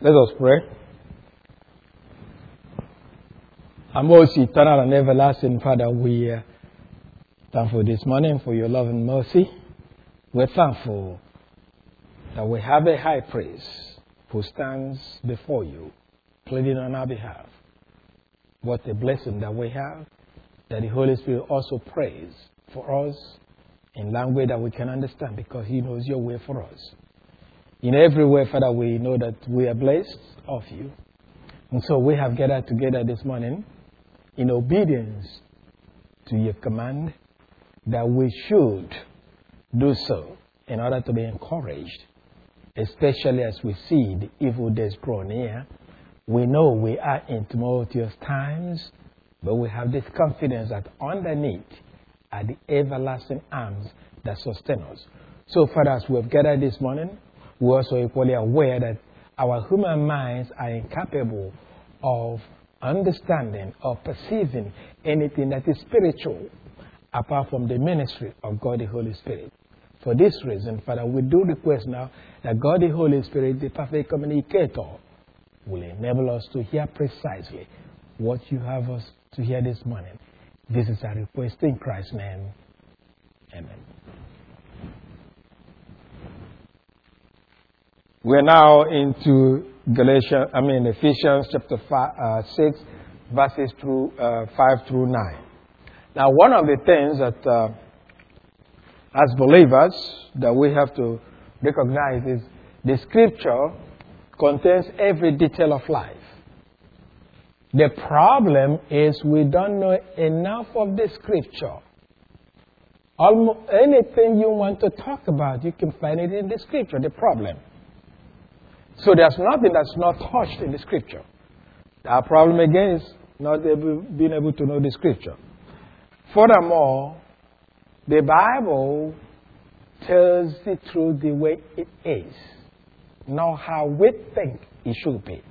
Let us pray. Our most eternal and everlasting Father, we are thankful this morning for your love and mercy. We're thankful that we have a high priest who stands before you, pleading on our behalf. What a blessing that we have, that the Holy Spirit also prays for us in language that we can understand, because He knows your way for us. In every way, Father, we know that we are blessed of you. And so we have gathered together this morning in obedience to your command that we should do so in order to be encouraged, especially as we see the evil days draw near. We know we are in tumultuous times, but we have this confidence that underneath are the everlasting arms that sustain us. So, Father, as we have gathered this morning, we're also equally aware that our human minds are incapable of understanding or perceiving anything that is spiritual apart from the ministry of God the Holy Spirit. For this reason, Father, we do request now that God the Holy Spirit, the perfect communicator, will enable us to hear precisely what you have us to hear this morning. This is our request in Christ's name. Amen. We're now into Ephesians chapter 6, verses 5 through 9. Now, one of the things that, as believers, that we have to recognize is the Scripture contains every detail of life. The problem is we don't know enough of the Scripture. Almost anything you want to talk about, you can find it in the Scripture, the problem. So there's nothing that's not touched in the Scripture. Our problem again is not being able to know the Scripture. Furthermore, the Bible tells the truth the way it is, not how we think it should be.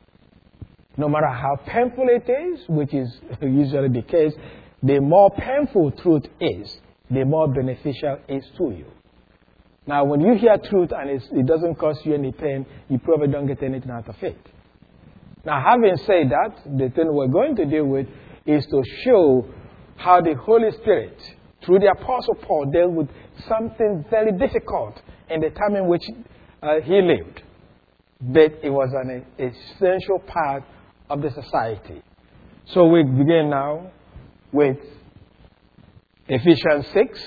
No matter how painful it is, which is usually the case, the more painful truth is, the more beneficial it is to you. Now, when you hear truth and it doesn't cause you any pain, you probably don't get anything out of it. Now, having said that, the thing we're going to deal with is to show how the Holy Spirit, through the Apostle Paul, dealt with something very difficult in the time in which he lived. But it was an essential part of the society. So we begin now with Ephesians 6,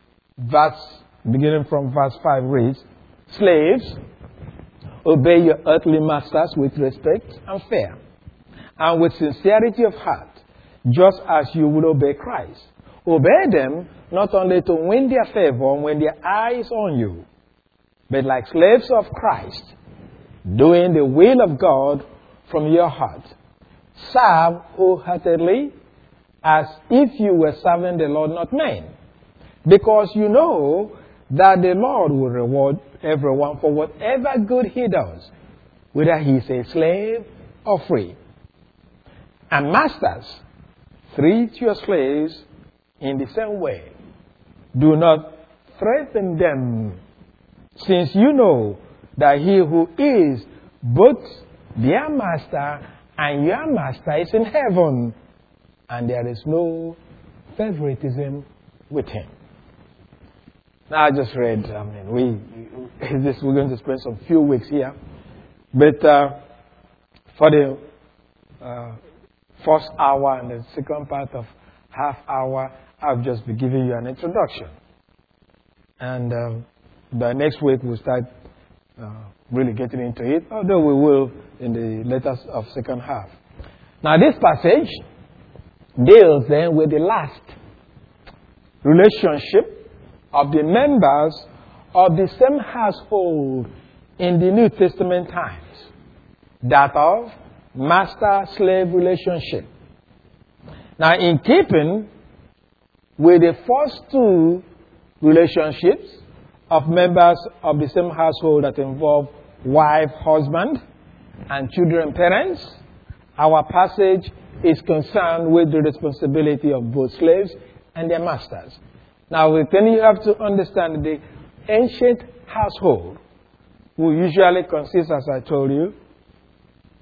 beginning from verse 5 reads, "Slaves, obey your earthly masters with respect and fear, and with sincerity of heart, just as you would obey Christ. Obey them not only to win their favor when their eye is on you, but like slaves of Christ, doing the will of God from your heart. Serve wholeheartedly as if you were serving the Lord, not men, because you know that the Lord will reward everyone for whatever good he does, whether he is a slave or free. And masters, treat your slaves in the same way. Do not threaten them, since you know that he who is both their master and your master is in heaven, and there is no favoritism with him." Now, I just read, we're going to spend some few weeks here. But for the first hour and the second part of half hour, I'll just be giving you an introduction. And by next week, we'll start really getting into it, although we will in the later of second half. Now, this passage deals then with the last relationship of the members of the same household in the New Testament times, that of master-slave relationship. Now, in keeping with the first two relationships of members of the same household that involve wife, husband, and children, parents, our passage is concerned with the responsibility of both slaves and their masters. Now, then you have to understand the ancient household, who usually consists, as I told you,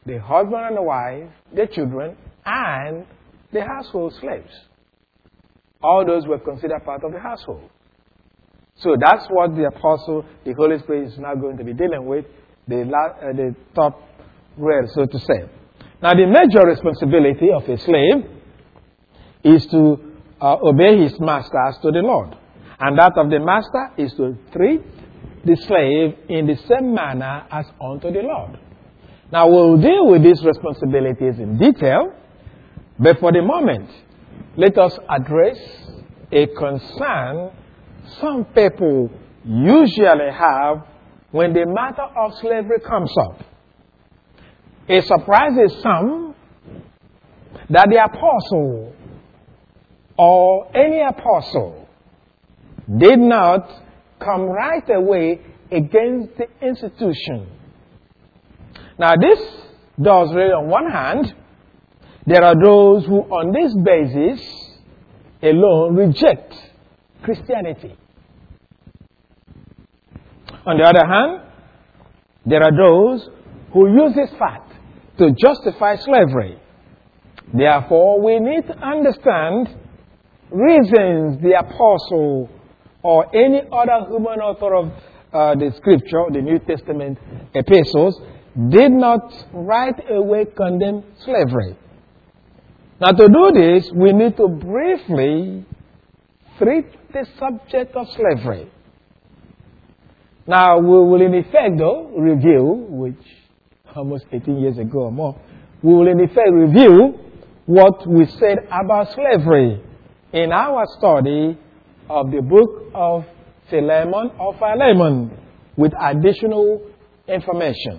the husband and the wife, the children, and the household slaves. All those were considered part of the household. So that's what the apostle, the Holy Spirit, is now going to be dealing with, the top rail, so to say. Now, the major responsibility of a slave is to obey his master as to the Lord. And that of the master is to treat the slave in the same manner as unto the Lord. Now, we'll deal with these responsibilities in detail, but for the moment, let us address a concern some people usually have when the matter of slavery comes up. It surprises some that the apostle or any apostle did not come right away against the institution. Now, this does really, on one hand, there are those who on this basis alone reject Christianity. On the other hand, there are those who use this fact to justify slavery. Therefore, we need to understand reasons the apostle or any other human author of the scripture, the New Testament epistles, did not right away condemn slavery. Now, to do this, we need to briefly treat the subject of slavery. Now, we will in effect, though, review, which almost 18 years ago or more, we will in effect review what we said about slavery in our study of the book of Philemon or Philemon with additional information.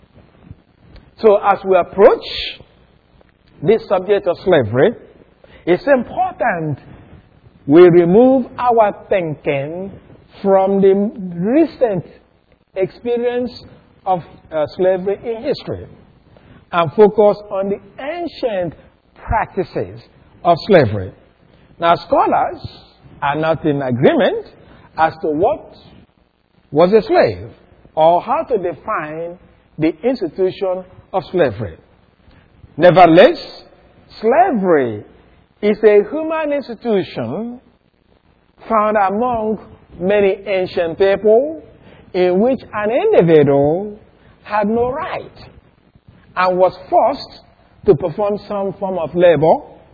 So as we approach this subject of slavery, it's important we remove our thinking from the recent experience of slavery in history and focus on the ancient practices of slavery. Now, scholars are not in agreement as to what was a slave or how to define the institution of slavery. Nevertheless, slavery is a human institution found among many ancient people in which an individual had no right and was forced to perform some form of labor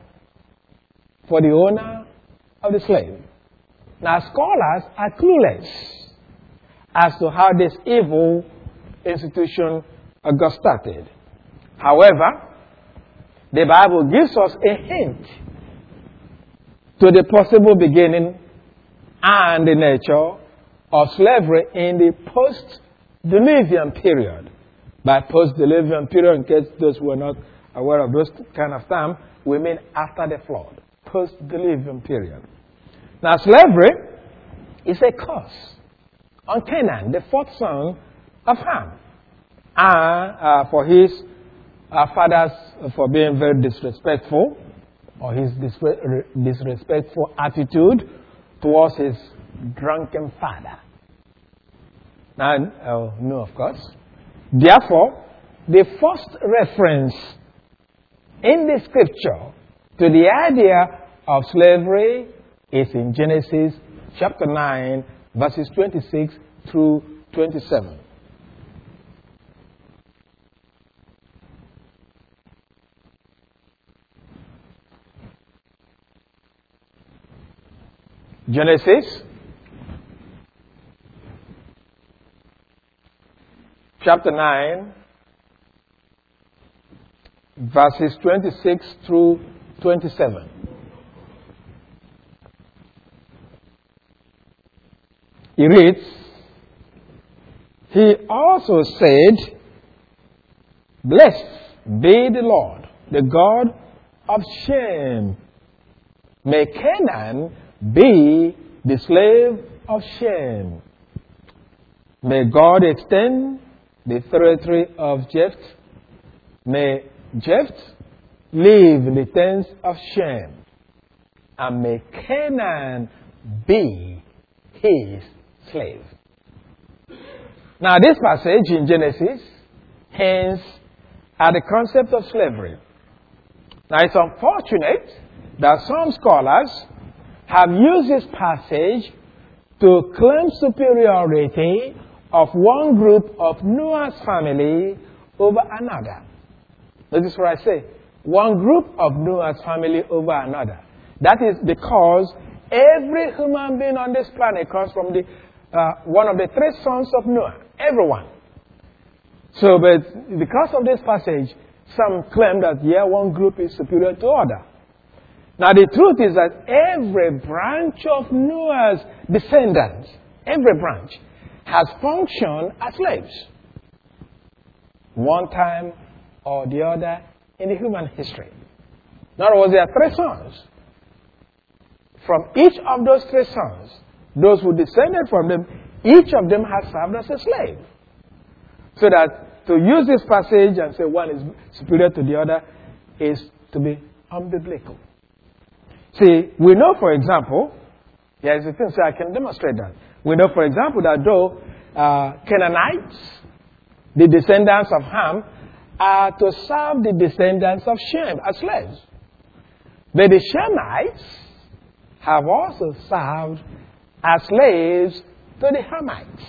for the owner of the slave. Now, scholars are clueless as to how this evil institution got started. However, the Bible gives us a hint to the possible beginning and the nature of slavery in the post-Diluvian period. By post-Diluvian period, in case those who are not aware of those kind of terms, we mean after the flood. Post-Diluvian period. Now, slavery is a curse on Canaan, the fourth son of Ham, and for his fathers for being very disrespectful, or his disrespectful attitude towards his drunken father. Now, no, of course. Therefore, the first reference in the scripture to the idea of slavery is in Genesis chapter 9, verses 26 through 27. Genesis chapter 9, verses 26 through 27. He reads, "He also said, Blessed be the Lord, the God of Shem. May Canaan be the slave of Shem. May God extend the territory of Japheth. May Japheth live in the tents of Shem. And may Canaan be his slave." Now, this passage in Genesis hints at the concept of slavery. Now, it's unfortunate that some scholars have used this passage to claim superiority of one group of Noah's family over another. Notice what I say. One group of Noah's family over another. That is because every human being on this planet comes from one of the three sons of Noah. Everyone. So, but because of this passage, some claim that, one group is superior to other. Now, the truth is that every branch of Noah's descendants, every branch, has functioned as slaves. One time or the other in the human history. In other words, there are three sons. From each of those three sons, those who descended from them, each of them has served as a slave. So that to use this passage and say one is superior to the other is to be unbiblical. See, we know, for example, here's the thing, so I can demonstrate that. We know, for example, that though Canaanites, the descendants of Ham, are to serve the descendants of Shem as slaves. But the Shemites have also served as slaves to the Hamites.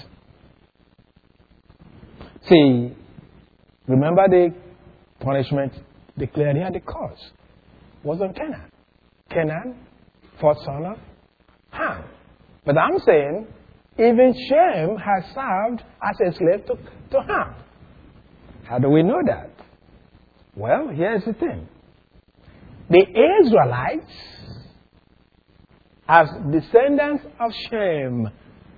See, remember the punishment declared here, the curse was on Canaan. Canaan, fourth son of Ham. But I'm saying, even Shem has served as a slave to Ham. How do we know that? Well, here's the thing. The Israelites, as descendants of Shem,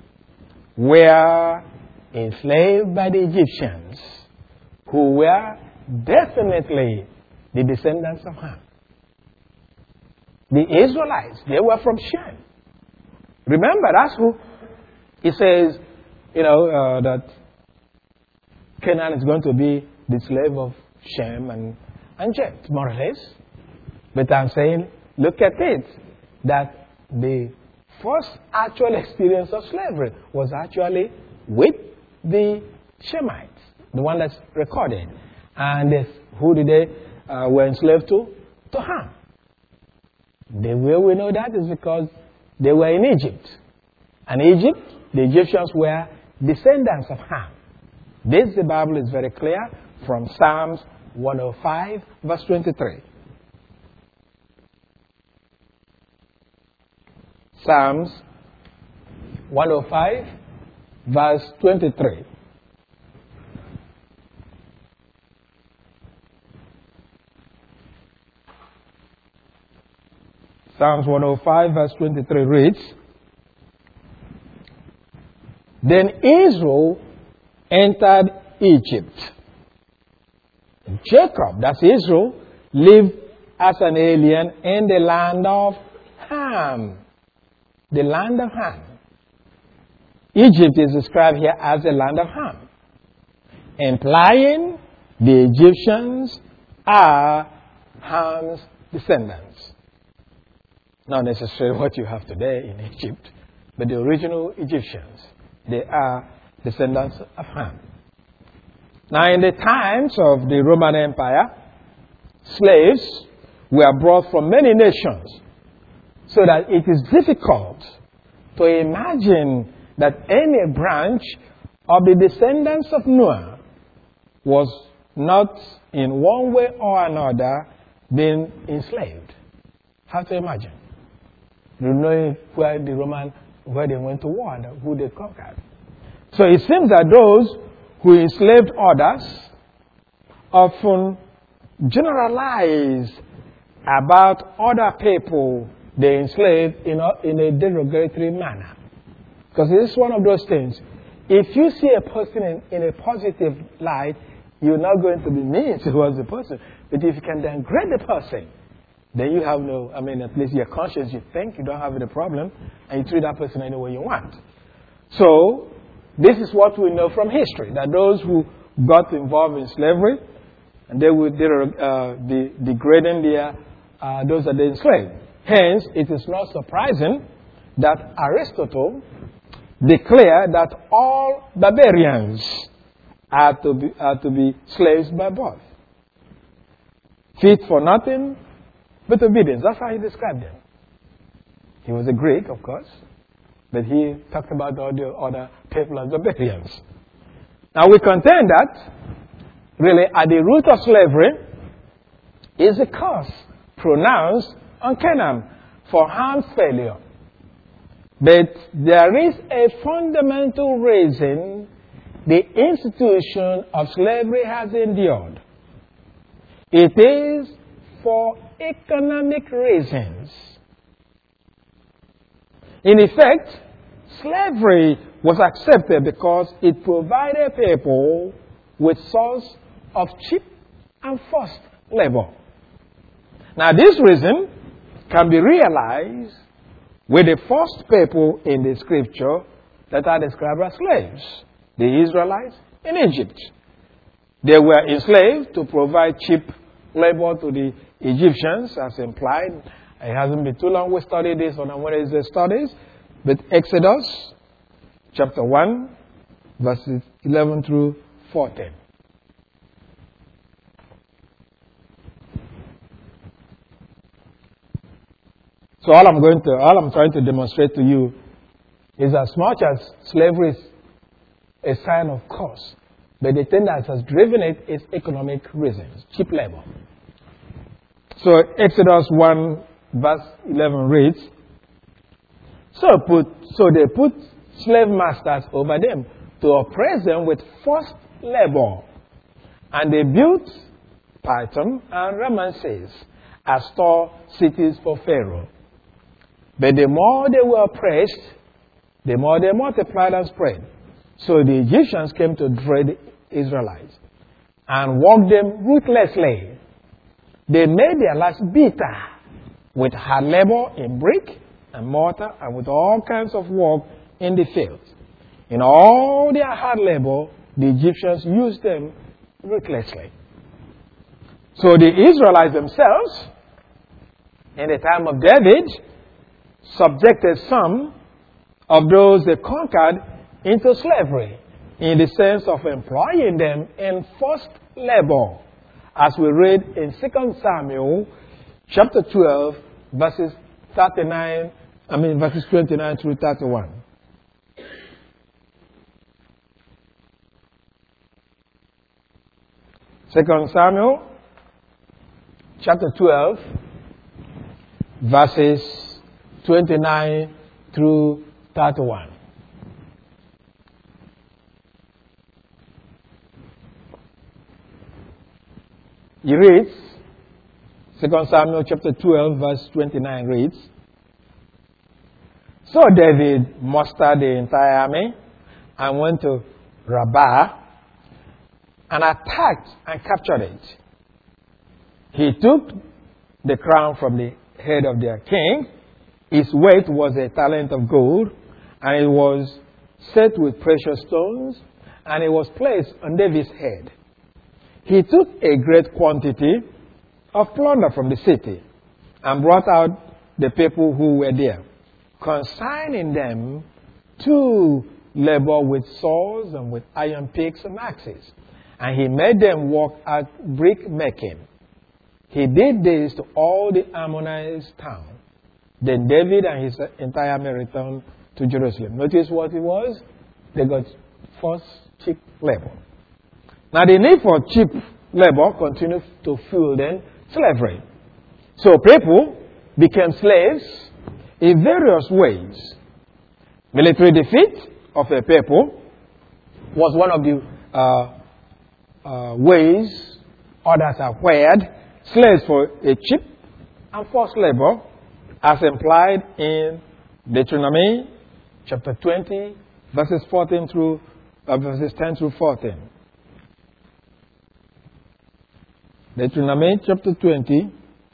were enslaved by the Egyptians, who were definitely the descendants of Ham. The Israelites, they were from Shem. Remember, that's who, it says, that Canaan is going to be the slave of Shem and Japheth, more or less. But I'm saying, look at it, that the first actual experience of slavery was actually with the Shemites, the one that's recorded. And who did they were enslaved to? To Ham. The way we know that is because they were in Egypt. And Egypt, the Egyptians were descendants of Ham. This, the Bible is very clear from Psalms 105, verse 23. Psalms 105, verse 23. Psalms 105, verse 23 reads, Then Israel entered Egypt. Jacob, that's Israel, lived as an alien in the land of Ham. The land of Ham. Egypt is described here as the land of Ham, implying the Egyptians are Ham's descendants. Not necessarily what you have today in Egypt, but the original Egyptians, they are descendants of Ham. Now, in the times of the Roman Empire, slaves were brought from many nations, so that it is difficult to imagine that any branch of the descendants of Noah was not in one way or another being enslaved. How to imagine? You know where they went to war and who they conquered. So it seems that those who enslaved others often generalize about other people they enslaved in a derogatory manner. Because it is one of those things. If you see a person in a positive light, you're not going to be mean towards the person. But if you can downgrade the person, then you have at least your conscience, you think you don't have any problem, and you treat that person any way you want. So, this is what we know from history, that those who got involved in slavery, and they would be degrading those that they enslaved. Hence, it is not surprising that Aristotle declared that all barbarians are to be slaves by birth. fit for nothing but obedience. That's how he described them. He was a Greek, of course, but he talked about all the other people as barbarians. Now we contend that really at the root of slavery is a curse pronounced on Canaan for Ham's failure. But there is a fundamental reason the institution of slavery has endured. It is for economic reasons. In effect, slavery was accepted because it provided people with source of cheap and forced labor. Now this reason can be realized with the first people in the scripture that are described as slaves, the Israelites in Egypt. They were enslaved to provide cheap labor to the Egyptians, as implied. It hasn't been too long we studied this on our Wednesday studies, but Exodus chapter 1, verses 11 through 14. So all I'm trying to demonstrate to you is as much as slavery is a sign of curse, but the thing that has driven it is economic reasons, cheap labor. So Exodus 1 verse 11 reads, So they put slave masters over them to oppress them with forced labor, and they built Pithom and Ramesses as store cities for Pharaoh. But the more they were oppressed, the more they multiplied and spread. So the Egyptians came to dread the Israelites and worked them ruthlessly. They made their lives bitter with hard labor in brick and mortar and with all kinds of work in the fields. In all their hard labor, the Egyptians used them ruthlessly. So the Israelites themselves, in the time of David, subjected some of those they conquered into slavery in the sense of employing them in forced labor, as we read in 2 Samuel chapter 12 verses 29 through 31. Second Samuel chapter 12 verses 29 through 31. He reads, 2 Samuel chapter 12 verse 29 reads, So David mustered the entire army and went to Rabbah and attacked and captured it. He took the crown from the head of their king. His weight was a talent of gold, and it was set with precious stones, and it was placed on David's head. He took a great quantity of plunder from the city and brought out the people who were there, consigning them to labor with saws and with iron picks and axes. And he made them work at brick making. He did this to all the Ammonite towns. Then David and his entire army returned to Jerusalem. Notice what it was? They got forced cheap labor. Now the need for cheap labor continued to fuel then slavery. So people became slaves in various ways. Military defeat of a people was one of the ways others acquired slaves for a cheap and forced labor, as implied in Deuteronomy chapter 20, verses 10 through 14. Deuteronomy chapter 20,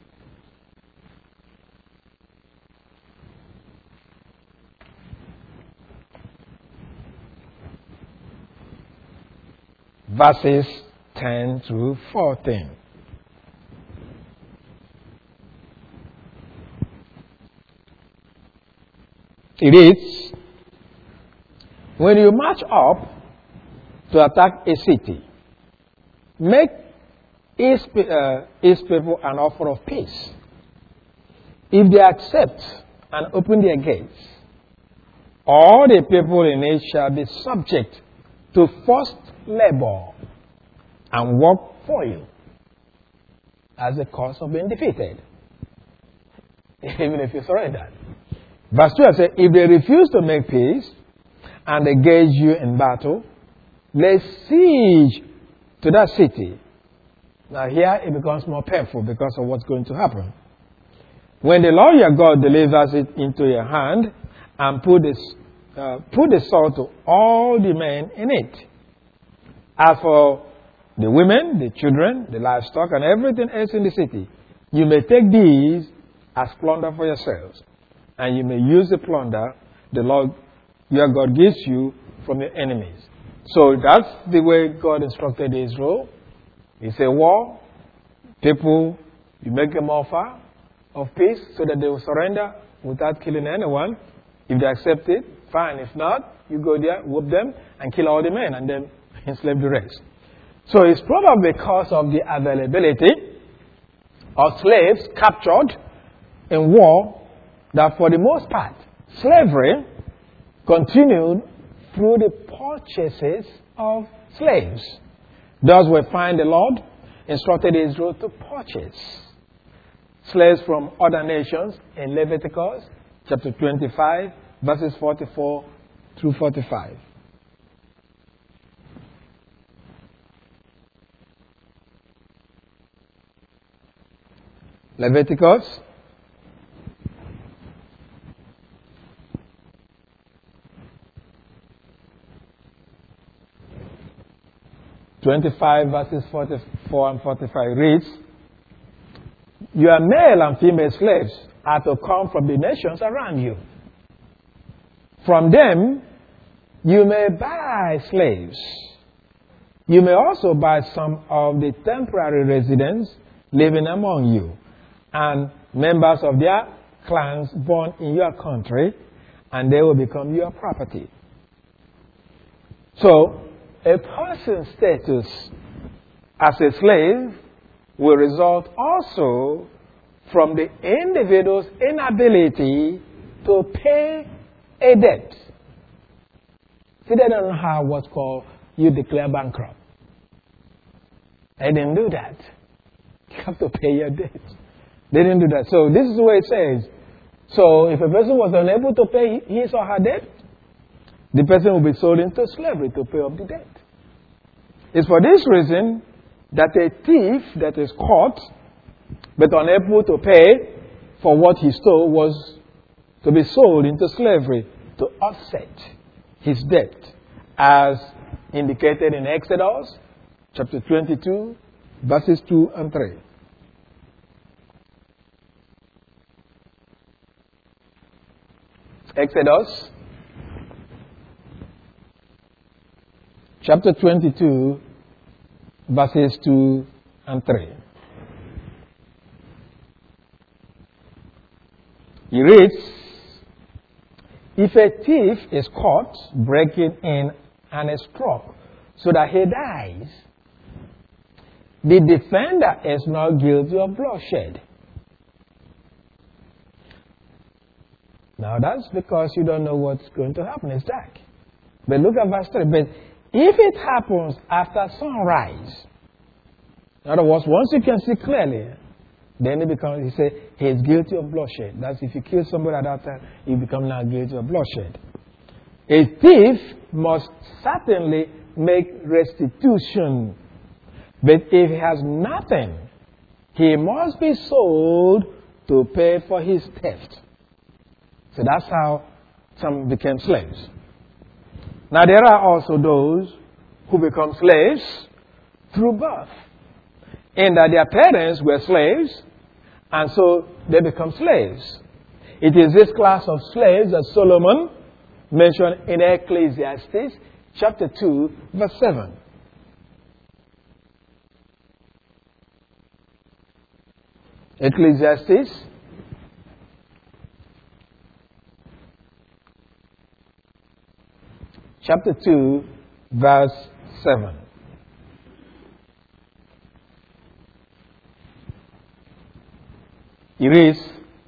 verses 10 through 14. It reads, When you march up to attack a city, make his people an offer of peace. If they accept and open their gates, all the people in it shall be subject to forced labor and work for you as a cause of being defeated, even if you surrender. Verse 12 says, if they refuse to make peace and engage you in battle, lay siege to that city. Now here it becomes more painful because of what's going to happen. When the Lord your God delivers it into your hand and put the sword to all the men in it. As for the women, the children, the livestock, and everything else in the city, you may take these as plunder for yourselves. And you may use the plunder the Lord your God gives you from your enemies. So that's the way God instructed Israel. It's a war. People, you make them offer of peace so that they will surrender without killing anyone. If they accept it, fine. If not, you go there, whoop them, and kill all the men, and then enslave the rest. So it's probably because of the availability of slaves captured in war that for the most part, slavery continued through the purchases of slaves. Thus we find the Lord instructed Israel to purchase slaves from other nations in Leviticus chapter 25, verses 44 through 45. Leviticus verses 44 and 45 reads, your male and female slaves are to come from the nations around you. From them, you may buy slaves. You may also buy some of the temporary residents living among you and members of their clans born in your country, and they will become your property. So, a person's status as a slave will result also from the individual's inability to pay a debt. See, they don't have what's called you declare bankrupt. They didn't do that. You have to pay your debt. They didn't do that. So this is what it says. So if a person was unable to pay his or her debt, the person will be sold into slavery to pay off the debt. It's for this reason that a thief that is caught but unable to pay for what he stole was to be sold into slavery to offset his debt, as indicated in Exodus chapter 22, verses 2 and 3. Exodus chapter 22, verses 2 and 3. He reads, if a thief is caught breaking in and is struck so that he dies, the defender is not guilty of bloodshed. Now that's because you don't know what's going to happen. It's dark. But look at verse 3. But if it happens after sunrise, in other words, once you can see clearly, then it becomes, he said, he is guilty of bloodshed. That's if you kill somebody at that time, you become now guilty of bloodshed. A thief must certainly make restitution. But if he has nothing, he must be sold to pay for his theft. So that's how some became slaves. Now there are also those who become slaves through birth, in that their parents were slaves, and so they become slaves. It is this class of slaves that Solomon mentioned in Ecclesiastes chapter 2, verse 7. Ecclesiastes chapter 2, verse 7. It reads,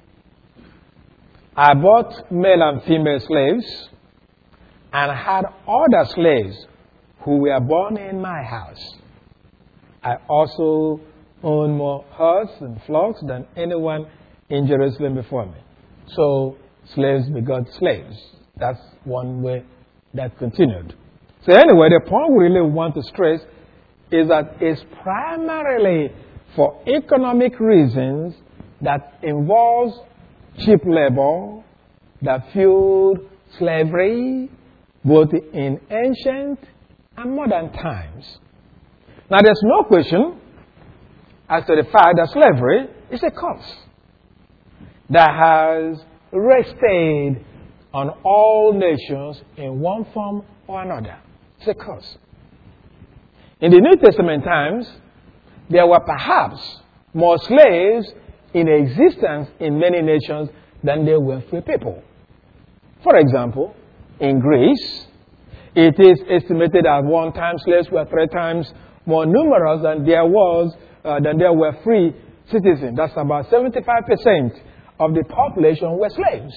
I bought male and female slaves and had other slaves who were born in my house. I also own more herds and flocks than anyone in Jerusalem before me. So slaves begot slaves. That's one way that continued. So anyway, the point we really want to stress is that it's primarily for economic reasons that involves cheap labor that fueled slavery both in ancient and modern times. Now there's no question as to the fact that slavery is a curse that has rested on all nations in one form or another. It's a curse. In the New Testament times, there were perhaps more slaves in existence in many nations than there were free people. For example, in Greece, it is estimated at one time slaves were 3 times more numerous than there were free citizens. That's about 75% of the population were slaves.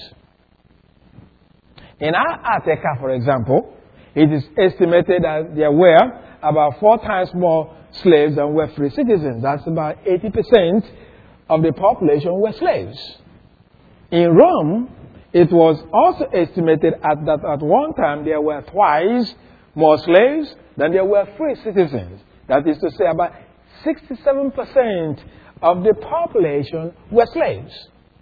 In Antarctica, for example, it is estimated that there were about 4 times more slaves than were free citizens. That's about 80% of the population were slaves. In Rome, it was also estimated that at one time there were twice more slaves than there were free citizens. That is to say, about 67% of the population were slaves.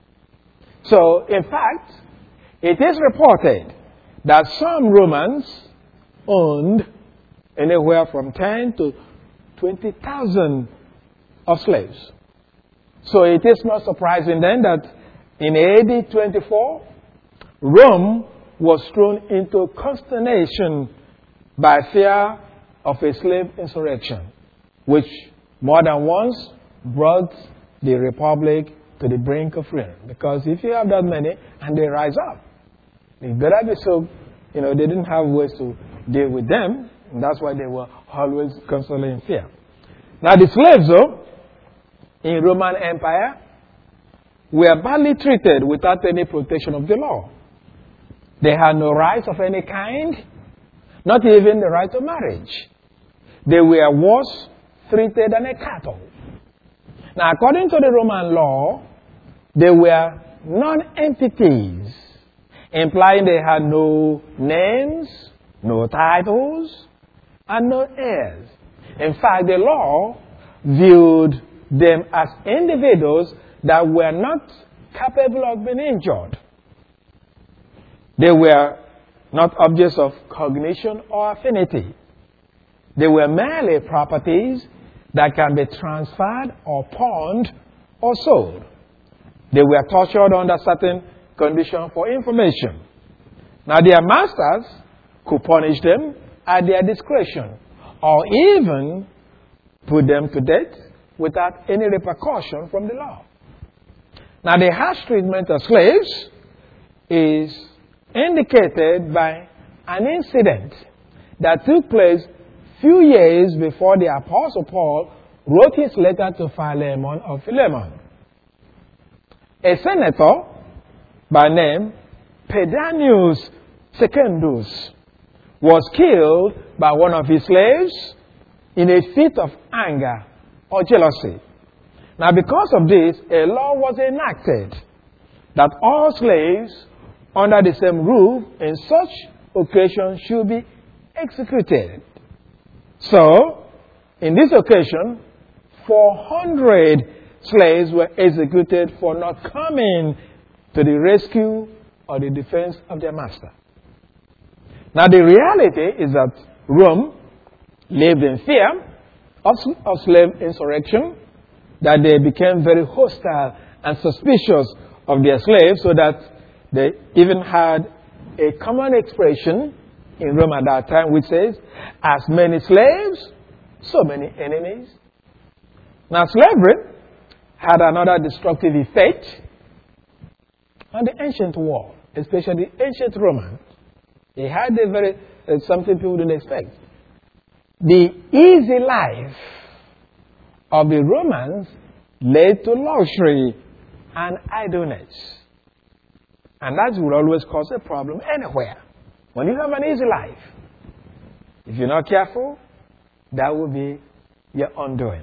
So, in fact, it is reported that some Romans owned anywhere from 10 to 20,000 of slaves. So it is not surprising then that in AD 24, Rome was thrown into consternation by fear of a slave insurrection, which more than once brought the republic to the brink of ruin. Because if you have that many and they rise up, they better be so, they didn't have ways to deal with them. And that's why they were always constantly in fear. Now the slaves, though, in Roman Empire, were badly treated without any protection of the law. They had no rights of any kind, not even the right of marriage. They were worse treated than a cattle. Now, according to the Roman law, they were non-entities, implying they had no names, no titles, and no heirs. In fact, the law viewed them as individuals that were not capable of being injured. They were not objects of cognition or affinity. They were merely properties that can be transferred or pawned or sold. They were tortured under certain conditions for information. Now, their masters could punish them at their discretion or even put them to death without any repercussion from the law. Now, the harsh treatment of slaves is indicated by an incident that took place few years before the Apostle Paul wrote his letter to Philemon of Philemon. A senator by name Pedanius Secundus was killed by one of his slaves in a fit of anger or jealousy. Now, because of this, a law was enacted that all slaves under the same roof in such occasion should be executed. So, in this occasion, 400 slaves were executed for not coming to the rescue or the defense of their master. Now, the reality is that Rome lived in fear of slave insurrection, that they became very hostile and suspicious of their slaves, so that they even had a common expression in Rome at that time which says, as many slaves, so many enemies. Now, slavery had another destructive effect on the ancient world, especially the ancient Romans. They had something people didn't expect. The easy life of the Romans led to luxury and idleness. And that will always cause a problem anywhere. When you have an easy life, if you're not careful, that will be your undoing.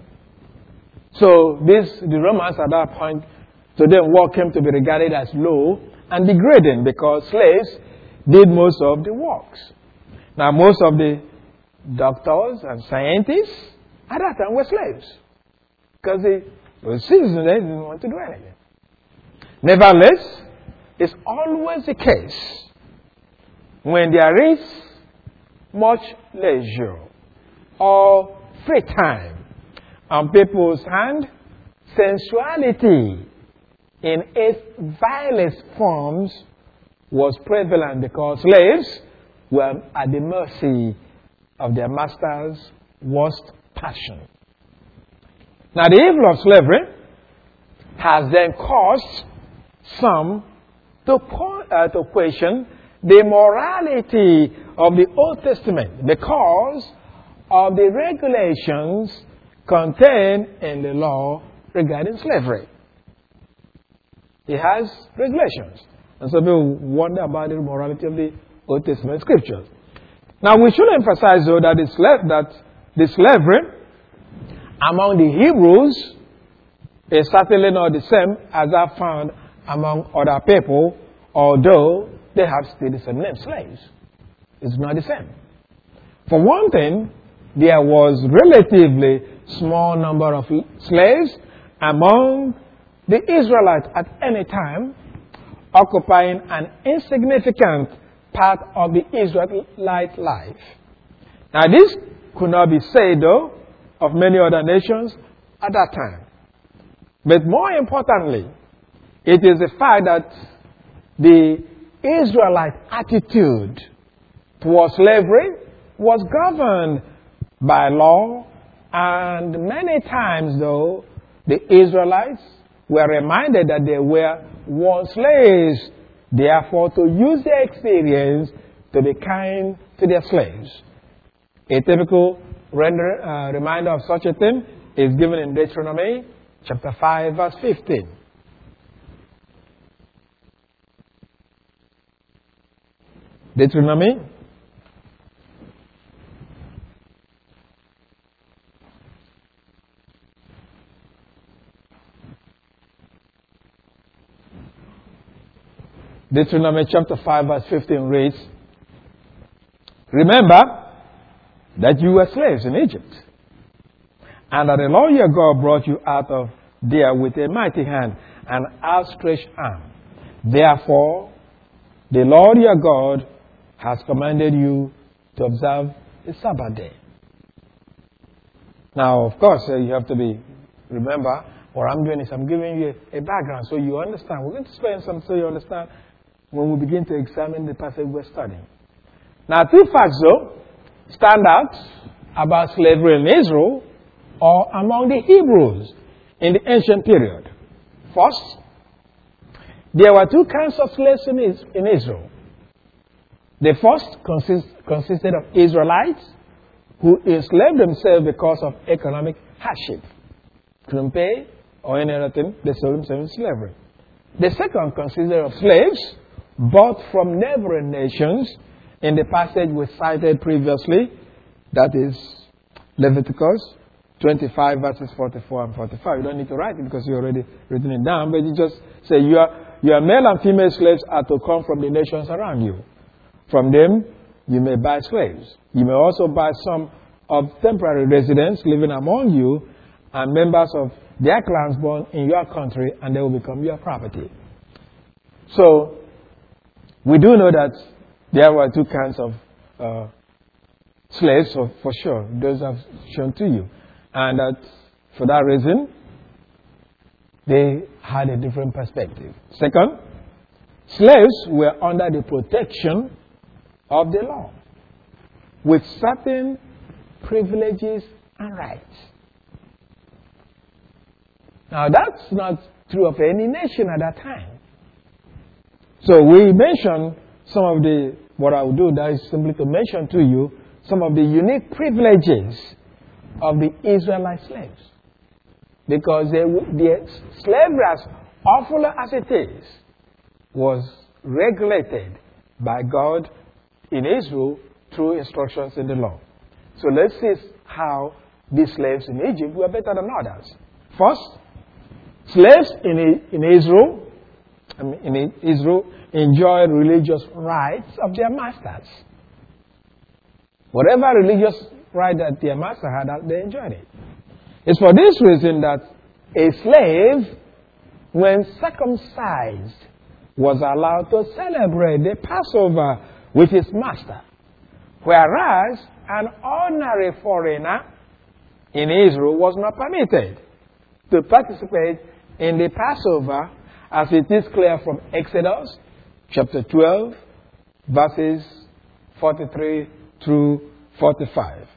So the Romans at that point, to them, work came to be regarded as low and degrading because slaves did most of the works. Now, most of the doctors and scientists at that time were slaves because they were citizens, they didn't want to do anything. Nevertheless, it's always the case when there is much leisure or free time on people's hand, sensuality in its vilest forms was prevalent because slaves were at the mercy of their master's worst passion. Now, the evil of slavery has then caused some to question the morality of the Old Testament because of the regulations contained in the law regarding slavery. It has regulations. And so people wonder about the morality of the Old Testament scriptures. Now, we should emphasize, though, that the slavery among the Hebrews is certainly not the same as I found among other people, although they have still the same name, slaves. It's not the same. For one thing, there was relatively small number of slaves among the Israelites at any time, occupying an insignificant part of the Israelite life. Now, this could not be said, though, of many other nations at that time. But more importantly, it is the fact that the Israelite attitude towards slavery was governed by law, and many times, though, the Israelites were reminded that they were once slaves, therefore to use their experience to be kind to their slaves. A typical reminder of such a thing is given in Deuteronomy chapter 5, verse 15. Deuteronomy chapter 5, verse 15 reads, "Remember that you were slaves in Egypt, and that the Lord your God brought you out of there with a mighty hand and outstretched arm. Therefore, the Lord your God has commanded you to observe the Sabbath day." Now, of course, you have to remember, what I'm doing is I'm giving you a background so you understand. We're going to spend some so you understand when we begin to examine the passage we're studying. Now, two facts, though, stand out about slavery in Israel or among the Hebrews in the ancient period. First, there were two kinds of slaves in Israel. The first consisted of Israelites who enslaved themselves because of economic hardship. Couldn't pay or any other thing, they sold themselves in slavery. The second consisted of slaves bought from neighboring nations in the passage we cited previously, that is Leviticus 25 verses 44 and 45. You don't need to write it because you already written it down, but you just say your male and female slaves are to come from the nations around you. From them, you may buy slaves. You may also buy some of temporary residents living among you and members of their clans born in your country, and they will become your property. So, we do know that there were two kinds of slaves, for sure. Those I've shown to you. And that for that reason, they had a different perspective. Second, slaves were under the protection of the law with certain privileges and rights. Now, that's not true of any nation at that time. So we mention some of what I will do, that is simply to mention to you some of the unique privileges of the Israelite slaves. Because their slavery has awful as it is, was regulated by God in Israel through instructions in the law. So let's see how these slaves in Egypt were better than others. First, slaves in Israel enjoyed religious rights of their masters. Whatever religious right that their master had, they enjoyed it. It's for this reason that a slave, when circumcised, was allowed to celebrate the Passover with his master, whereas an ordinary foreigner in Israel was not permitted to participate in the Passover, as it is clear from Exodus chapter 12, verses 43 through 45.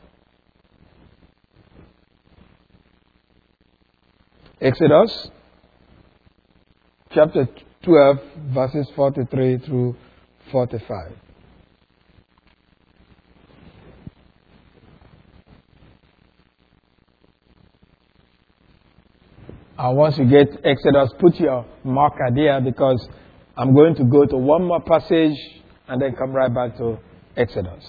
Exodus chapter 12, verses 43 through 45. Once you get Exodus, put your marker there, because I'm going to go to one more passage and then come right back to Exodus.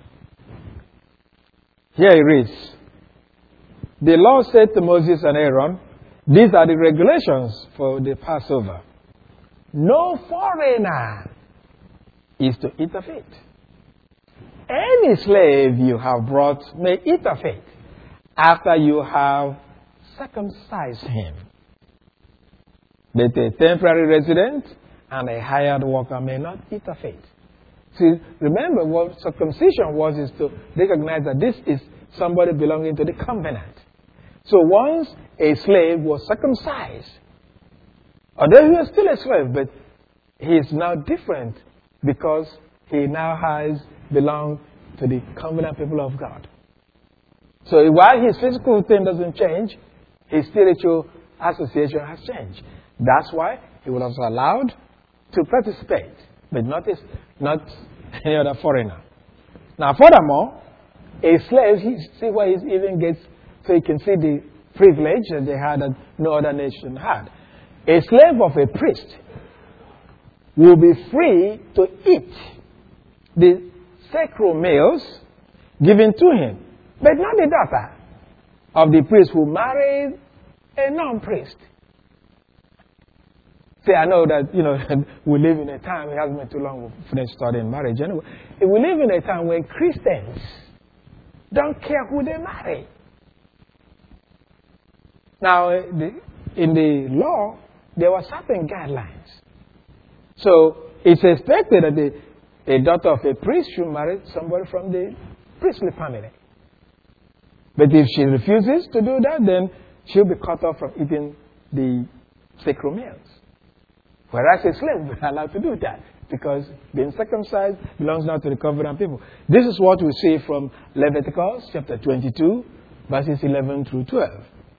Here it reads, "The Lord said to Moses and Aaron, these are the regulations for the Passover. No foreigner is to eat of it. Any slave you have brought may eat of it after you have circumcised him. But a temporary resident and a hired worker may not eat of it." See, remember what circumcision was, is to recognize that this is somebody belonging to the covenant. So once a slave was circumcised, although he was still a slave, but he is now different because he now has belonged to the covenant people of God. So while his physical thing doesn't change, his spiritual association has changed. That's why he was allowed to participate, but not any other foreigner. Now, furthermore, a slave, see why he even gets, so you can see the privilege that they had that no other nation had. A slave of a priest will be free to eat the sacred meals given to him, but not the daughter of the priest who married a non-priest. See, I know that, we live in a time, it hasn't been too long we finished studying marriage anyway. We live in a time when Christians don't care who they marry. Now, in the law, there were certain guidelines. So, it's expected that a daughter of a priest should marry somebody from the priestly family. But if she refuses to do that, then she'll be cut off from eating the sacred meals. Whereas a slave will be allowed to do that, because being circumcised belongs now to the covenant people. This is what we see from Leviticus chapter 22, verses 11 through 12.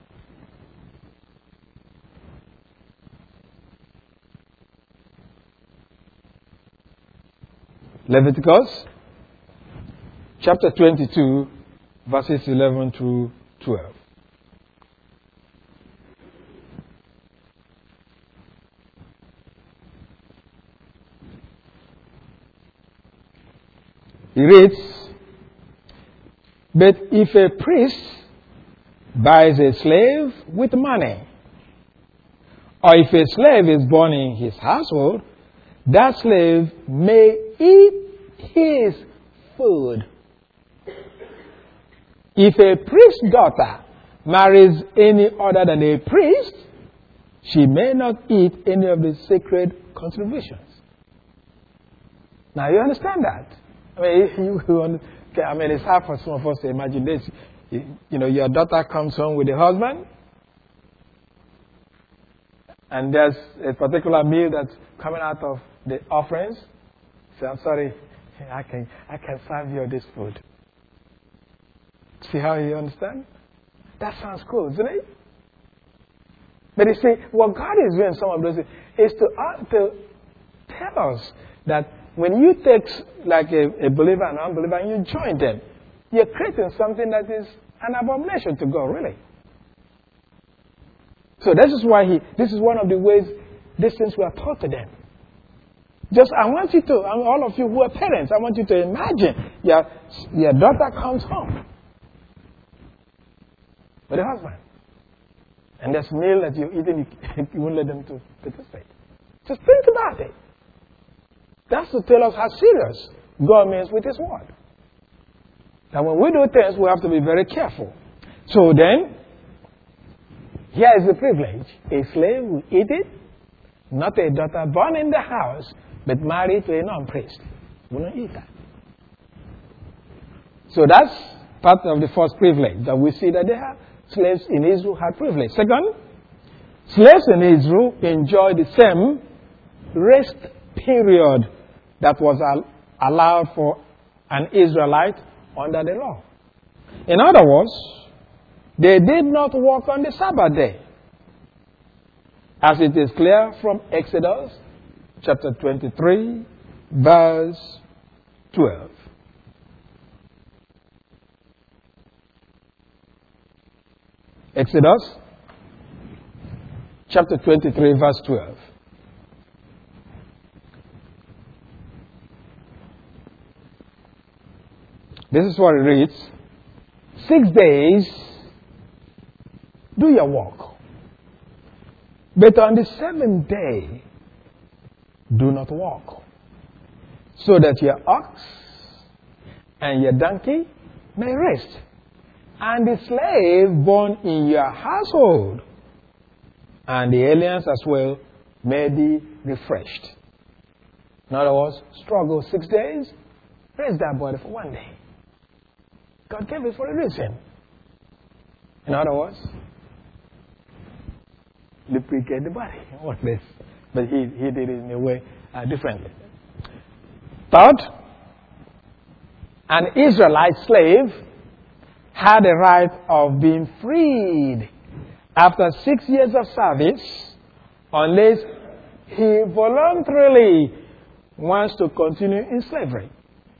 Leviticus chapter 22, verses 11 through 12. He reads, "But if a priest buys a slave with money, or if a slave is born in his household, that slave may eat his food. If a priest's daughter marries any other than a priest, she may not eat any of the sacred contributions." Now you understand that? It's hard for some of us to imagine this. Your daughter comes home with a husband, and there's a particular meal that's coming out of the offerings. So I'm sorry, I can serve you this food. See how you understand? That sounds cool, isn't it? But you see, what God is doing, some of those things, is to tell us that when you take like a believer and an unbeliever and you join them, you're creating something that is an abomination to God, really. So this is why this is one of the ways these things were taught to them. Just, I want you to, all of you who are parents, I want you to imagine your daughter comes home with a husband. And this meal that you're eating, you won't let them to participate. Just think about it. That's to tell us how serious God means with His word. That when we do things, we have to be very careful. So then, here is the privilege. A slave will eat it, not a daughter born in the house, but married to a non-priest. Will not eat that. So that's part of the first privilege, that we see that they have. Slaves in Israel had privilege. Second, slaves in Israel enjoyed the same rest period that was allowed for an Israelite under the law. In other words, they did not work on the Sabbath day, as it is clear from Exodus chapter 23, verse 12. Exodus chapter 23, verse 12. This is what it reads. 6 days do your work, but on the seventh day do not work, so that your ox and your donkey may rest, and the slave born in your household, and the aliens as well, may be refreshed. In other words, struggle 6 days, raise that body for 1 day. God gave it for a reason. In other words, lubricate the body. What this? But he did it in a way differently. Third, an Israelite slave had the right of being freed after 6 years of service, unless he voluntarily wants to continue in slavery.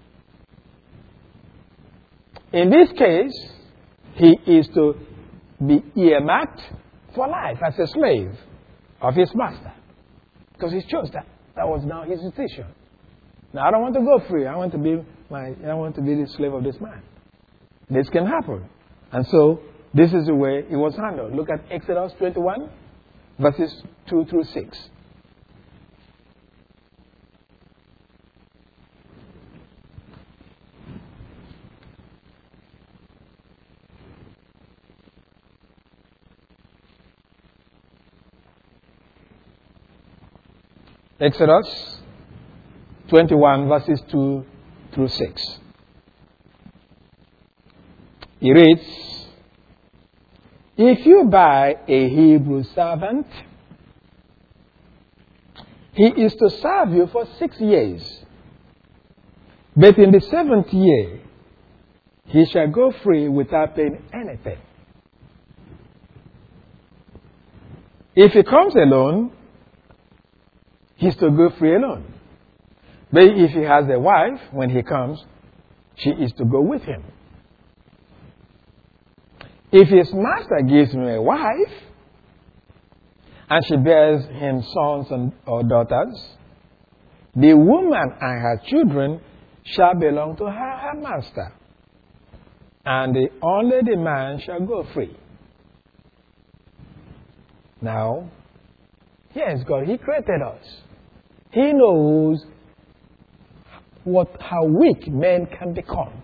In this case, he is to be earmarked for life as a slave of his master, because he chose that. That was now his decision. Now, I don't want to go free. I want to be the slave of this man. This can happen. And so, this is the way it was handled. Look at Exodus 21, verses 2 through 6. Exodus 21, verses 2 through 6. He reads, if you buy a Hebrew servant, he is to serve you for 6 years. But in the 7th year, he shall go free without paying anything. If he comes alone, he's to go free alone. But if he has a wife, when he comes, she is to go with him. If his master gives him a wife, and she bears him sons or daughters, the woman and her children shall belong to her master, and only the man shall go free. Now, here is God. He created us. He knows how weak men can become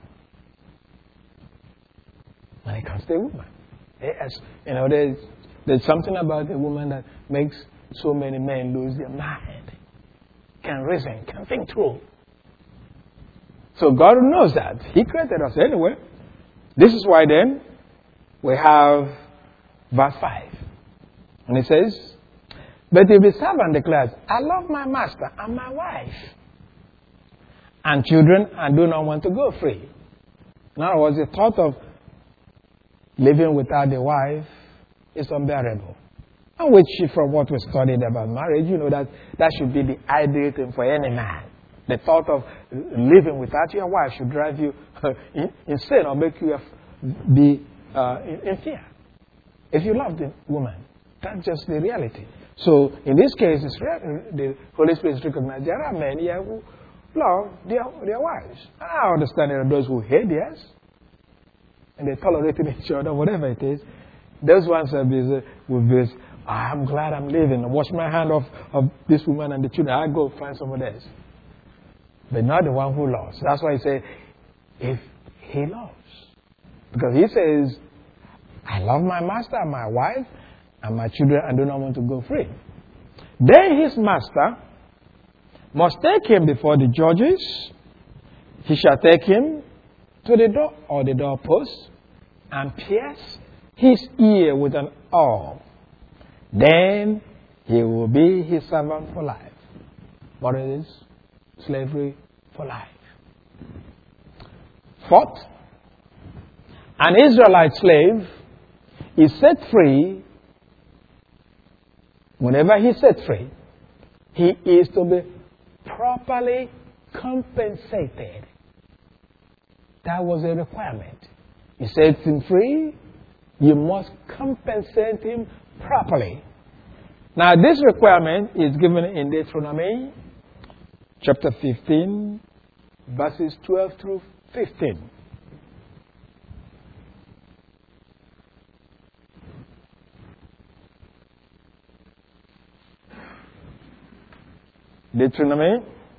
when it comes to a woman. Yes, there's something about a woman that makes so many men lose their mind. Can reason, can think through. So God knows that. He created us anyway. This is why then we have verse 5. And it says, but if the servant declares, I love my master and my wife and children and do not want to go free. In other words, the thought of living without the wife is unbearable. And which, from what we studied about marriage, you know that should be the ideal thing for any man. The thought of living without your wife should drive you insane or make you be in fear. If you love the woman, that's just the reality. So in this case, the Holy Spirit is recognized. There are men here who love their wives. I understand there are those who hate theirs, and they tolerate each other, whatever it is. Those ones are busy with this. I'm glad I'm leaving. I wash my hand off of this woman and the children. I go find somebody else. But not the one who loves. That's why he said, if he loves. Because he says, I love my master, my wife, and my children, I do not want to go free. Then his master must take him before the judges. He shall take him to the door or the doorpost and pierce his ear with an awl. Then he will be his servant for life. What is slavery for life? Fourth, an Israelite slave is set free. Whenever he's set free, he is to be properly compensated. That was a requirement. He sets him free, you must compensate him properly. Now, this requirement is given in Deuteronomy chapter 15, verses 12 through 15. Deuteronomy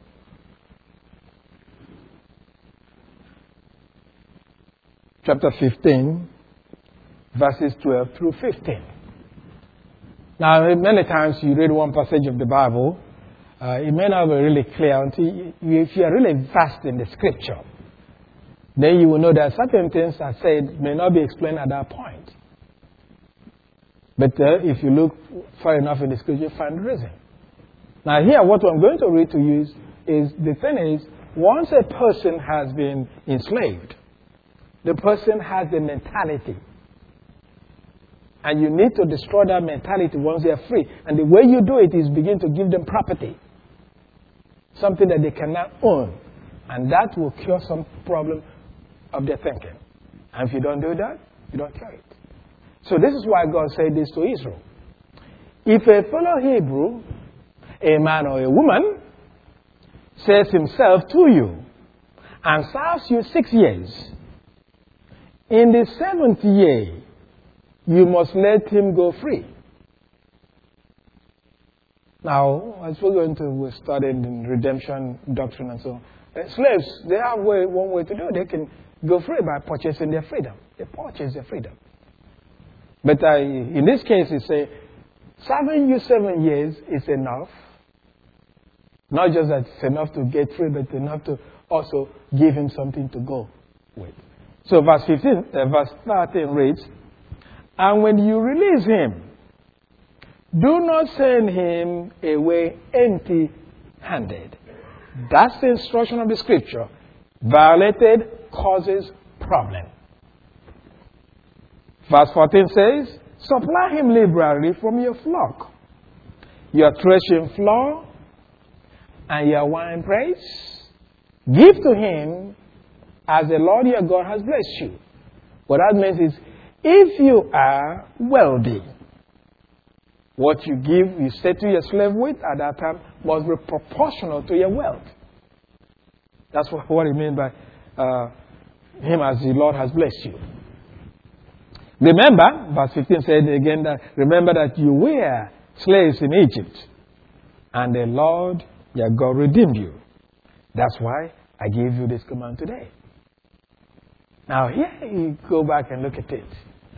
chapter 15, verses 12 through 15. Now, many times you read one passage of the Bible, it may not be really clear until if you are really vast in the scripture. Then you will know that certain things are said may not be explained at that point. But if you look far enough in the scripture, you find the reason. Now here, what I'm going to read to you is the thing is, once a person has been enslaved, the person has a mentality. And you need to destroy that mentality once they are free. And the way you do it is begin to give them property. Something that they cannot own. And that will cure some problem of their thinking. And if you don't do that, you don't cure it. So this is why God said this to Israel. If a fellow Hebrew, a man or a woman, says himself to you and serves you 6 years, in the 7th year, you must let him go free. Now, as we're studying redemption doctrine and so on, slaves, they have one way to do it. They can go free by purchasing their freedom. They purchase their freedom. But in this case, it says, serving you 7 years is enough. Not just that it's enough to get free, but enough to also give him something to go with. So verse 13 reads, and when you release him, do not send him away empty-handed. That's the instruction of the scripture. Violated causes problem. Verse 14 says, supply him liberally from your flock, your threshing floor, and your winepress. Give to him as the Lord your God has blessed you. What that means is, if you are wealthy, what you give, you set to your slave with at that time must be proportional to your wealth. That's what it means by him as the Lord has blessed you. Remember, verse 15 said again that, remember that you were slaves in Egypt, and the Lord your God redeemed you. That's why I give you this command today. Now here you go back and look at it.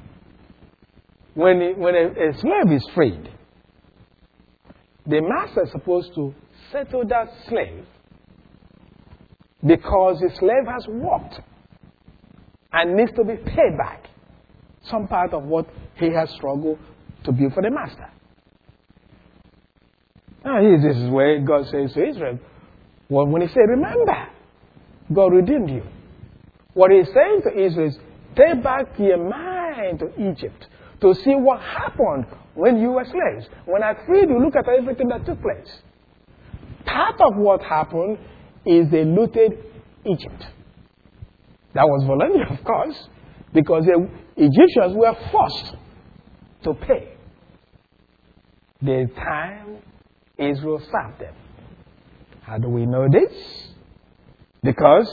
When a slave is freed, the master is supposed to settle that slave because the slave has worked and needs to be paid back some part of what he has struggled to build for the master. Now, this is where God says to Israel, when he said, remember, God redeemed you. What he's saying to Israel is, take back your mind to Egypt to see what happened when you were slaves. When I freed you, look at everything that took place. Part of what happened is they looted Egypt. That was voluntary, of course, because the Egyptians were forced to pay. the time Israel served them. How do we know this? Because,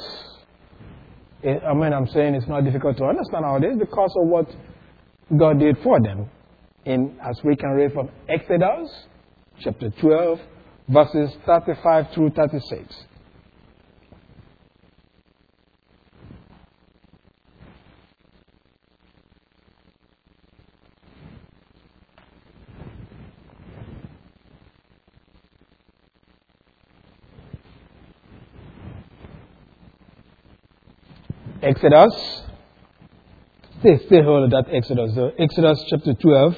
I'm saying it's not difficult to understand all this because of what God did for them. As we can read from Exodus chapter 12, verses 35 through 36. Exodus. Stay hold of that Exodus. Exodus chapter 12,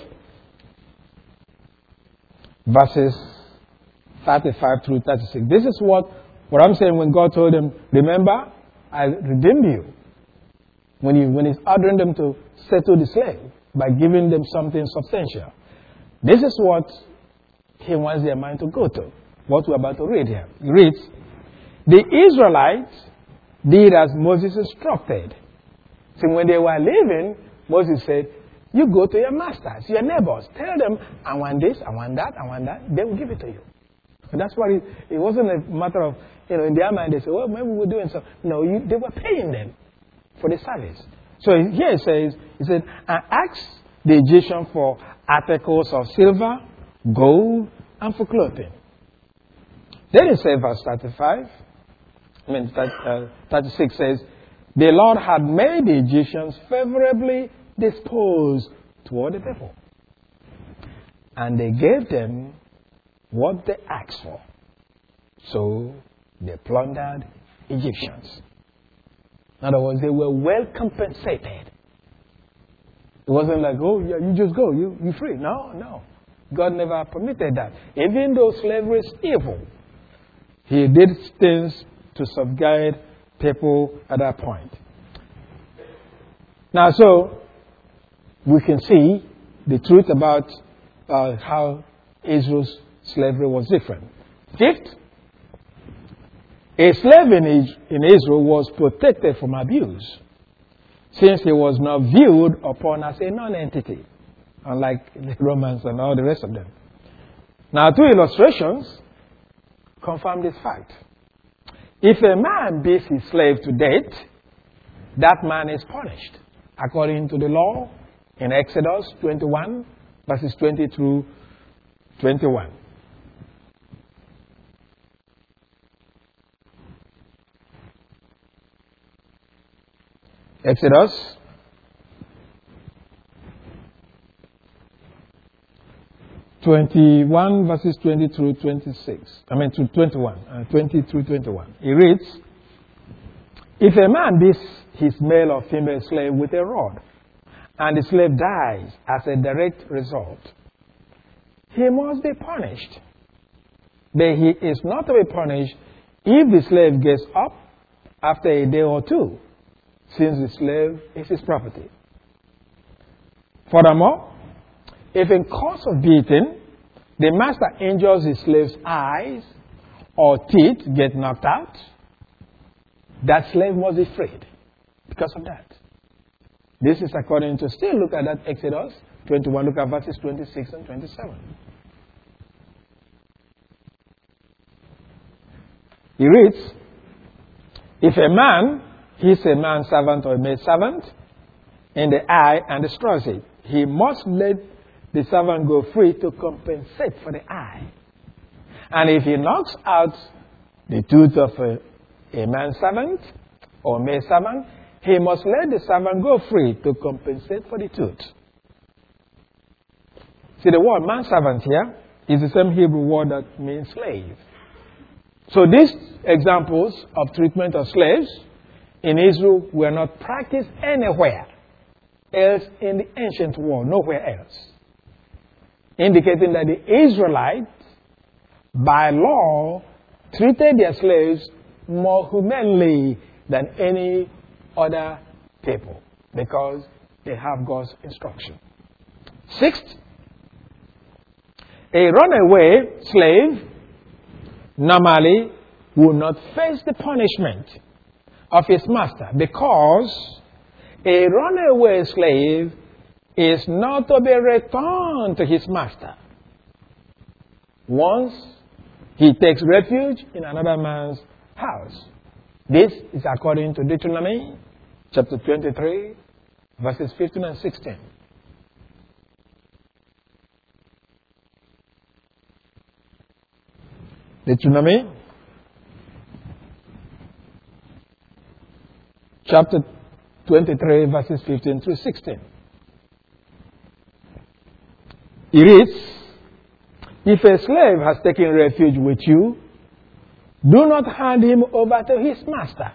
verses 35 through 36. This is what I'm saying when God told them, remember, I redeemed you. When He's ordering them to settle the slave by giving them something substantial. This is what He wants their mind to go to. What we're about to read here. He reads, the Israelites did as Moses instructed. So when they were leaving, Moses said, you go to your masters, your neighbors. Tell them, I want this, I want that, I want that. They will give it to you. And that's why it wasn't a matter of, in their mind, they said, well, maybe we're doing something. No, they were paying them for the service. So here it says, and ask the Egyptian for articles of silver, gold, and for clothing. Then it says, verse 36 says, the Lord had made the Egyptians favorably disposed toward the people. And they gave them what they asked for. So they plundered Egyptians. In other words, they were well compensated. It wasn't like, oh, yeah, you just go, you're free. No. God never permitted that. Even though slavery is evil, He did things to subjugate people at that point. Now, so we can see the truth about how Israel's slavery was different. Fifth, a slave in Israel was protected from abuse, since he was not viewed upon as a non-entity, unlike the Romans and all the rest of them. Now, two illustrations confirm this fact. If a man beats his slave to death, that man is punished, according to the law in Exodus 21, verses 20 through 21. Exodus (21) verses 20 through 26. To 21, 20 through 21. It reads, if a man beats his male or female slave with a rod, and the slave dies as a direct result, he must be punished. But he is not to be punished if the slave gets up after a day or two, since the slave is his property. Furthermore, if in course of beating, the master injures his slave's eyes or teeth get knocked out, that slave must be freed because of that. This is according to, still look at that Exodus 21, look at verses 26 and 27. He reads, if a man hits a manservant or a maidservant in the eye and destroys it, he must let the servant go free to compensate for the eye. And if he knocks out the tooth of a manservant or maidservant, he must let the servant go free to compensate for the tooth. See, the word manservant here is the same Hebrew word that means slave. So these examples of treatment of slaves in Israel were not practiced anywhere else in the ancient world, nowhere else. Indicating that the Israelites, by law, treated their slaves more humanely than any other people, because they have God's instruction. Sixth, a runaway slave normally would not face the punishment of his master, because a runaway slave is not to be returned to his master. once he takes refuge in another man's house. This is according to Deuteronomy chapter 23, verses 15 and 16. Deuteronomy chapter 23, verses 15 through 16. It reads, "If a slave has taken refuge with you, do not hand him over to his master.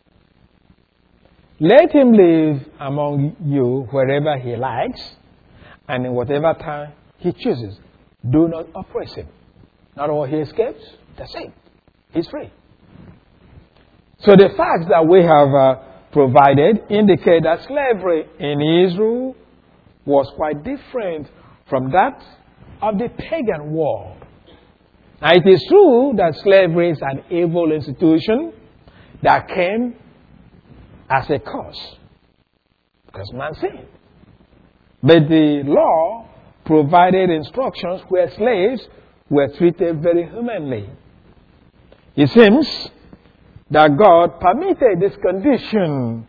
Let him live among you wherever he likes and in whatever time he chooses. Do not oppress him." Not all he escapes, that's it. He's free. So the facts that we have provided indicate that slavery in Israel was quite different from that of the pagan world. Now, it is true that slavery is an evil institution that came as a curse because man sinned. But the law provided instructions where slaves were treated very humanly. It seems that God permitted this condition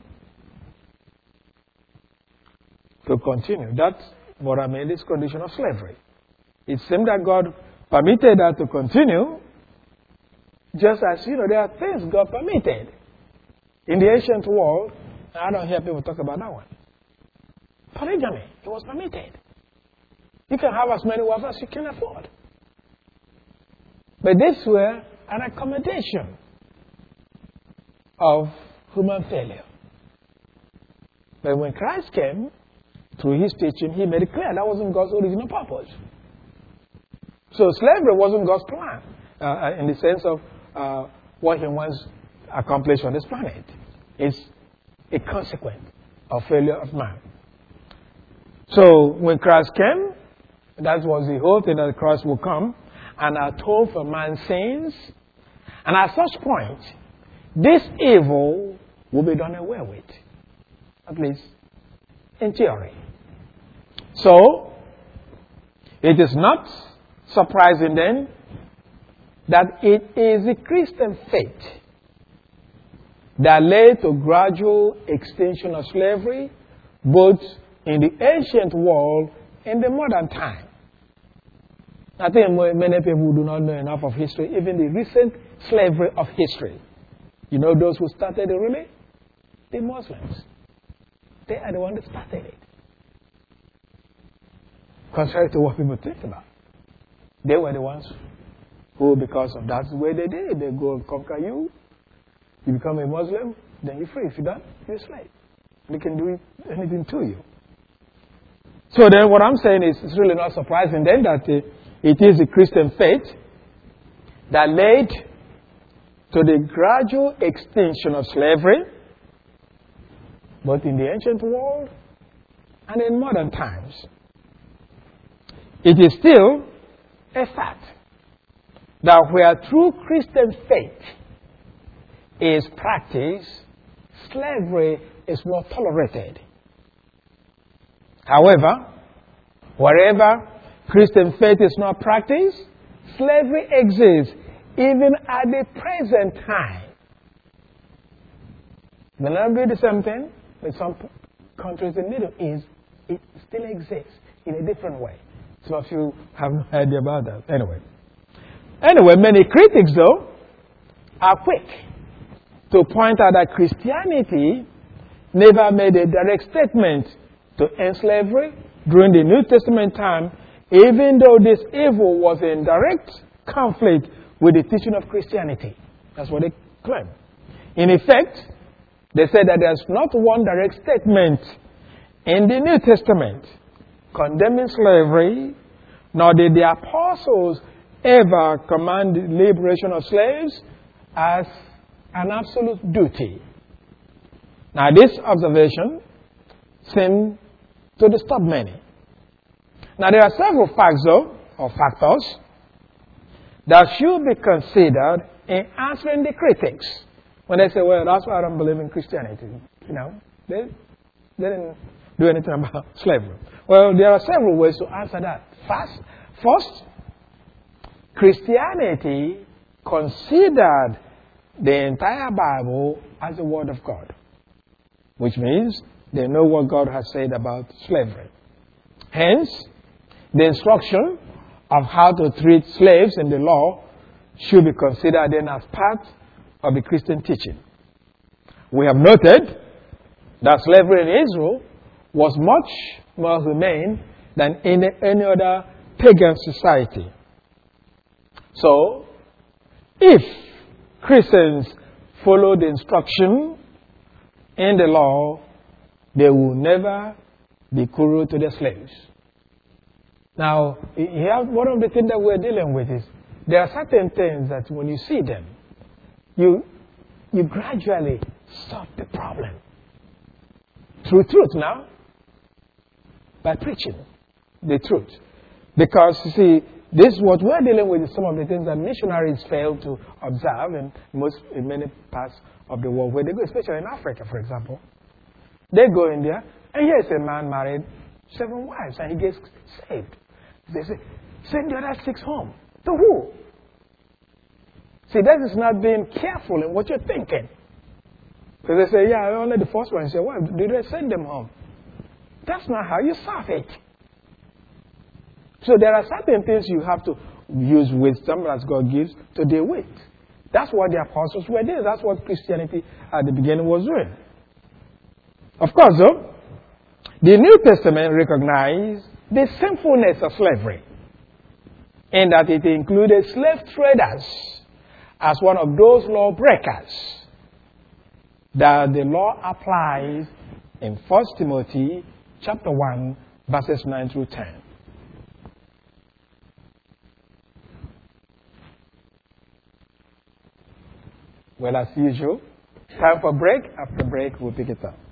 to continue. That's what I mean, this condition of slavery. It seems that God permitted that to continue, just as, there are things God permitted. In the ancient world, I don't hear people talk about that one. Polygamy, it was permitted. You can have as many wives as you can afford. But this were an accommodation of human failure. But when Christ came, through his teaching, he made it clear that wasn't God's original purpose. So slavery wasn't God's plan in the sense of what he wants accomplished on this planet. It's a consequence of failure of man. So when Christ came, that was the whole thing, that Christ will come and atone for man's sins. And at such point, this evil will be done away with, at least in theory. So, it is not surprising then that it is the Christian faith that led to gradual extinction of slavery, both in the ancient world and the modern time. I think many people do not know enough of history, even the recent slavery of history. You know those who started it really? The Muslims. They are the ones that started it. Contrary to what people think about. They were the ones who, because of that's the way they did it, they go and conquer you. You become a Muslim, then you're free. If you don't, you're a slave. They can do anything to you. So then what I'm saying is, it's really not surprising then that it is the Christian faith that led to the gradual extinction of slavery, both in the ancient world and in modern times. It is still a fact that where true Christian faith is practiced, slavery is more tolerated. However, wherever Christian faith is not practiced, slavery exists even at the present time. It may not be the same thing, but some countries in the Middle East, it still exists in a different way. Some of you have no idea about that. Anyway, many critics, though, are quick to point out that Christianity never made a direct statement to end slavery during the New Testament time, even though this evil was in direct conflict with the teaching of Christianity. That's what they claim. In effect, they say that there's not one direct statement in the New Testament condemning slavery, nor did the apostles ever command the liberation of slaves as an absolute duty. Now, this observation seems to disturb many. Now, there are several facts, though, or factors, that should be considered in answering the critics. When they say, well, that's why I don't believe in Christianity. They didn't do anything about slavery. Well, there are several ways to answer that. First, Christianity considered the entire Bible as the Word of God, which means they know what God has said about slavery. Hence, the instruction of how to treat slaves in the law should be considered then as part of the Christian teaching. We have noted that slavery in Israel was much more humane than in any other pagan society. So, if Christians follow the instruction in the law, they will never be cruel to their slaves. Now, here, one of the things that we're dealing with is there are certain things that when you see them, you gradually solve the problem. Through truth now, by preaching the truth. Because, you see, this is what we're dealing with is some of the things that missionaries fail to observe in many parts of the world where they go, especially in Africa, for example. They go in there, and here's a man married 7 wives, and he gets saved. They say, send the other 6 home. To who? See, that is not being careful in what you're thinking. Because they say, yeah, only the first one. You say, why did they send them home? That's not how you solve it. So there are certain things you have to use wisdom as God gives to deal with. That's what the apostles were doing. That's what Christianity at the beginning was doing. Of course, though, the New Testament recognized the sinfulness of slavery, in that it included slave traders as one of those lawbreakers that the law applies in 1 Timothy chapter 1, verses 9 through 10. Well, as usual, time for break. After break, we'll pick it up.